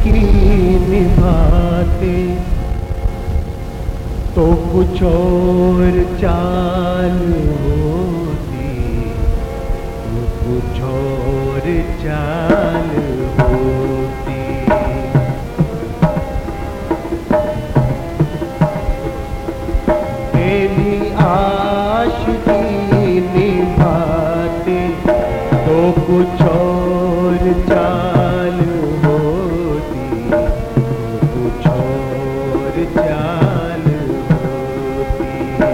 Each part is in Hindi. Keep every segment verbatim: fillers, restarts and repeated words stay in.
की निभाते तो कुछ और चाल होती, तो कुछ और चाल होती। तेरी आशिकी निभाते तो कुछ और चाल होती, तो कुछ और चाल होती।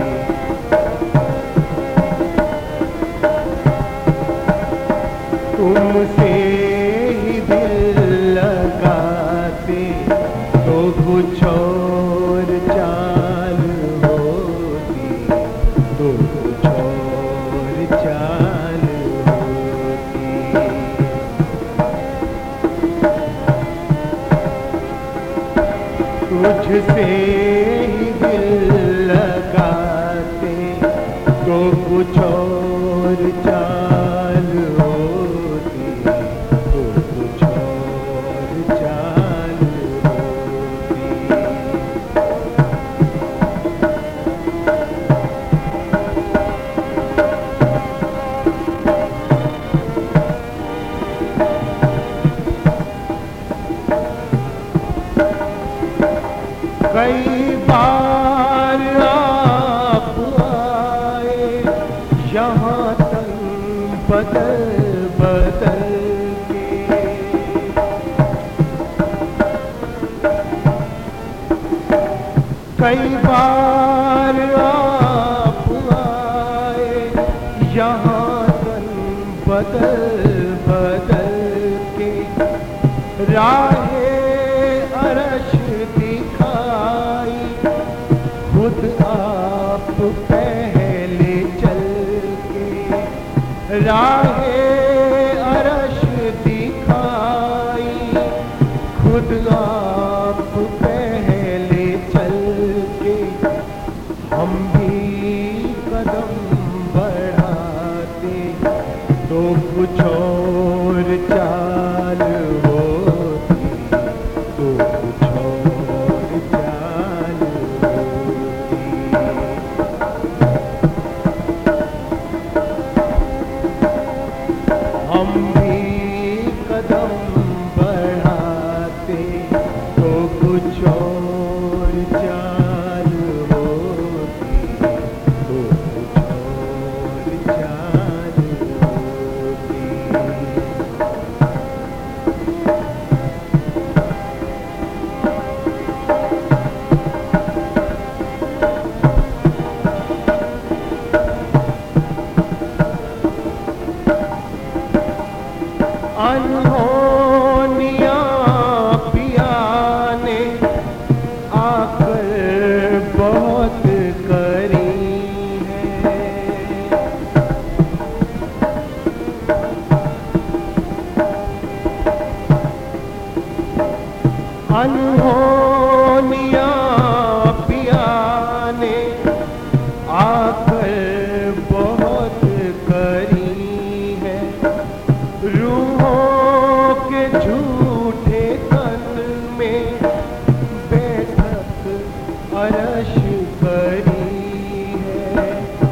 तुमसे ही दिल लगाते तो कुछ और चाल होती, तो कुछ और चाल होती। तुझसे ही दिल लगाते तो कुछ और चाल होती, तो कुछ और चाल होती। कई बार आप आए यहाँ तक बदल बदल के, कई बार आप आए यहाँ तक बदल बदल के। राहे अरश दिखाई खुद आप पहले चल के। राहे अरश दिखाई खुद आप पहले चल के। हम भी कदम बढ़ाते तो कुछ और चाल होती, तो कुछ और चाल होती। हम भी कदम बढ़ाते तो कुछ और चाल होती, तो कुछ और चाल होती। अनहोनियां पिया ने आकर बहुत करी है। अनहोनियां पिया ने आकर बहुत करी है। रूहों के झूठे तन में बैठक अरश करी है।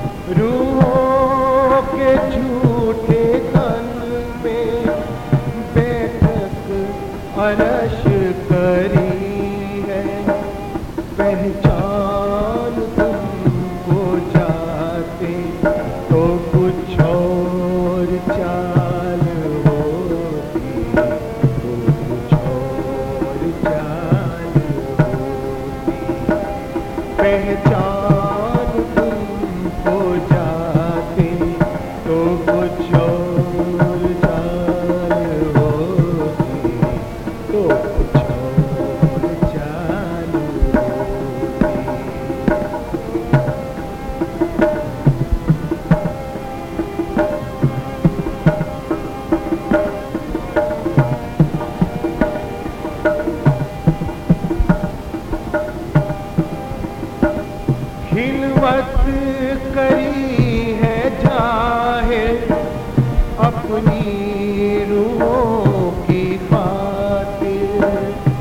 रूहों के झूठे तन में बैठक अरश करी है। पहचान तुमको जाते तो कुछ और चाल होती, तो कुछ और चाल होती। पहचान तुमको जाते तो कुछ और चाल होती, तो कुछ और चाल होती। खिलवत करी है जाहिर अपनी रूहों की खातिर।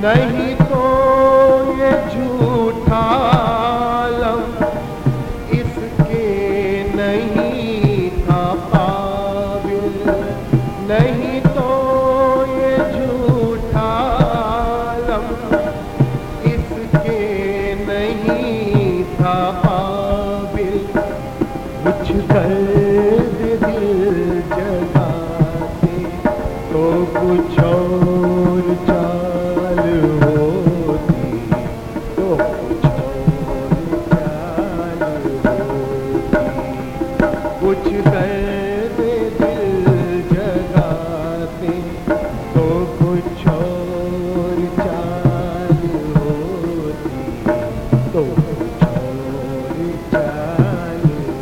नहीं तो ये झूठा आलम इसके नहीं था काबिल, नहीं तो ये झूठा आलम इसके नहीं था काबिल। कुछ दर्द दिल जगाते तो कुछ और चाल होती, तो कुछ और चाल होती। कुछ दर्द दिल जगाते तो कुछ और चाल होती, तो कुछ और चाल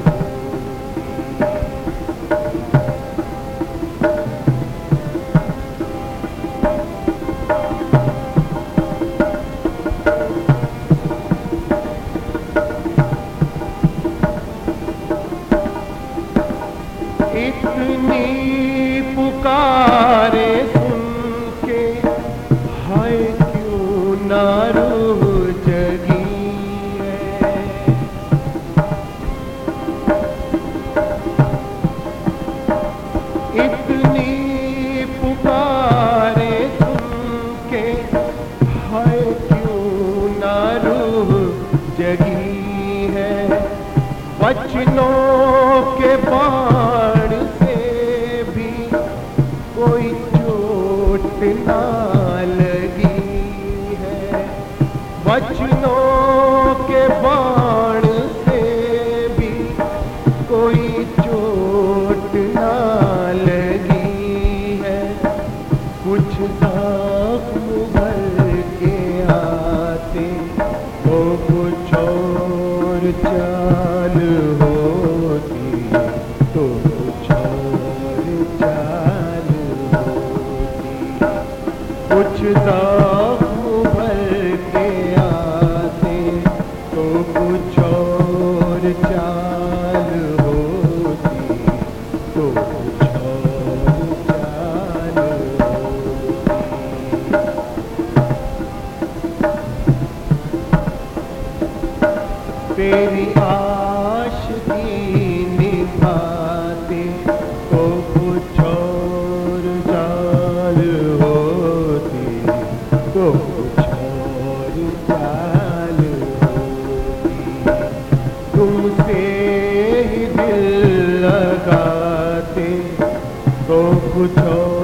इतनी पुकारे सुन के हाय क्यों ना रूह जगी है। इतनी पुकारे सुन के हाय क्यों ना रूह जगी है। वचनों के बाण से भी कोई चोट ना लगी है। वचनों के बाण से भी कोई चोट ना लगी है। कुछ जख्म भर के आते तो कुछ और चाल होती, तो कुछ और चाल होती। कुछ जख्म भर के आते तो कुछ और चाल होती, तो कुछ और चाल होती। तेरी आशिकी निभाते तो कुछ और चाल होती, तो कुछ और चाल होती। तुमसे ही दिल लगाते तो कुछ और